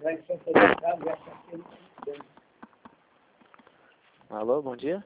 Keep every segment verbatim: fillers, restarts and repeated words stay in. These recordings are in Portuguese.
Alô, bom dia.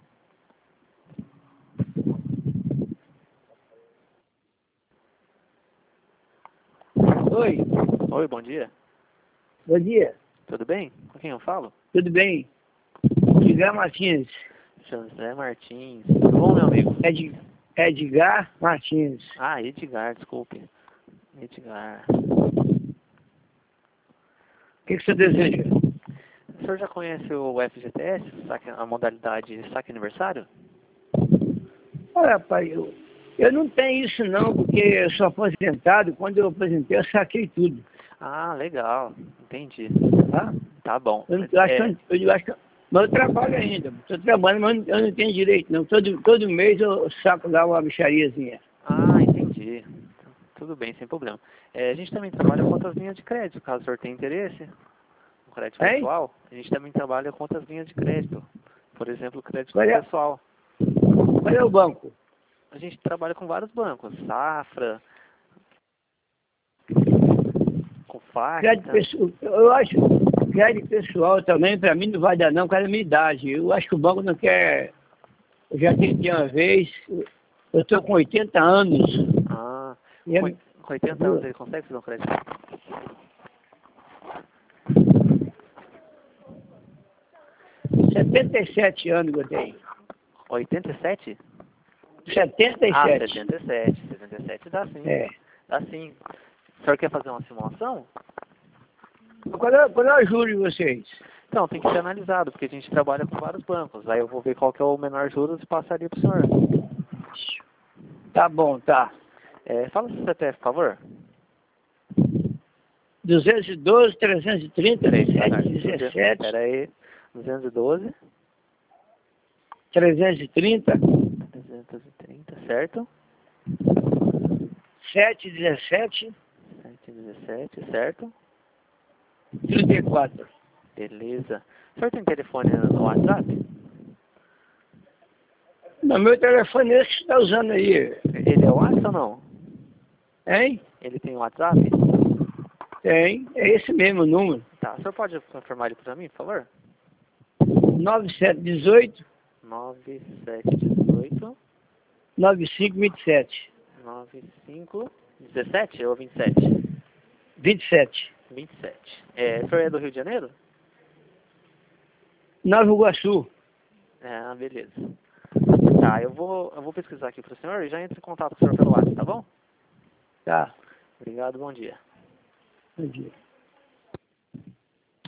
Oi, Oi, bom dia. bom dia, Tudo bem? Com quem eu falo? tudo bem? Edgar Martins, José Martins. Tudo bom, meu amigo? Ed, Edgar Martins. Ah, Edgar, desculpe. Edgar. O que, que você deseja? O senhor já conhece o F G T S, saque- a modalidade saque aniversário? Olha, pai, eu, eu não tenho isso não, porque eu sou aposentado. Quando eu aposentei, eu saquei tudo. Ah, legal. Entendi. Tá? Tá bom. Eu, não, eu acho que É, eu, eu acho que mas eu trabalho ainda. Estou trabalhando, mas eu não, eu não tenho direito não. Todo, todo mês eu saco lá uma bichariazinha. ah, entendi. Tudo bem, sem problema. É, a gente também trabalha com outras linhas de crédito, caso o senhor tenha interesse. Um crédito Hein? pessoal. A gente também trabalha com outras linhas de crédito. Por exemplo, crédito Qual é, pessoal. qual é o banco? A gente trabalha com vários bancos. Safra, com Crédito Facta. pessoal, eu acho, crédito pessoal também, para mim não vai dar não, por causa da minha idade. Eu acho que o banco não quer. Eu já tentei uma vez, eu estou com oitenta anos. Ah, E é, com com oitenta anos ele consegue fazer um crédito? setenta e sete anos que eu tenho. oitenta e sete? setenta e Ah, sete. setenta e sete. setenta e sete dá sim. É. Dá sim. O senhor quer fazer uma simulação? Qual é, qual é o juro de vocês? Então, tem que ser analisado, porque a gente trabalha com vários bancos. Aí eu vou ver qual que é o menor juros e passaria para o senhor. Tá bom, tá. É, fala o seu C P F, por favor. duzentos e doze, trezentos e trinta, Peraí, devagar. sete dezessete, Pera aí. duzentos e doze, trezentos e trinta, trezentos e trinta, certo? sete dezessete, cento e dezessete, certo? trinta e quatro. Beleza. O senhor tem telefone no WhatsApp? No meu telefone é esse que você está usando aí. Ele é WhatsApp ou não? Hein? Ele tem WhatsApp? Tem. É esse mesmo o número. Tá. O senhor pode confirmar ele para mim, por favor? nove sete um oito, nove sete um oito, nove cinco dois sete. nove cinco, dezessete ou vinte e sete? vinte e sete. vinte e sete. É, o senhor é do Rio de Janeiro? Nova Iguaçu. Ah, beleza. Tá, eu vou, eu vou pesquisar aqui para o senhor e já entro em contato com o senhor pelo WhatsApp, tá bom? Tá. Obrigado, bom dia. Bom dia.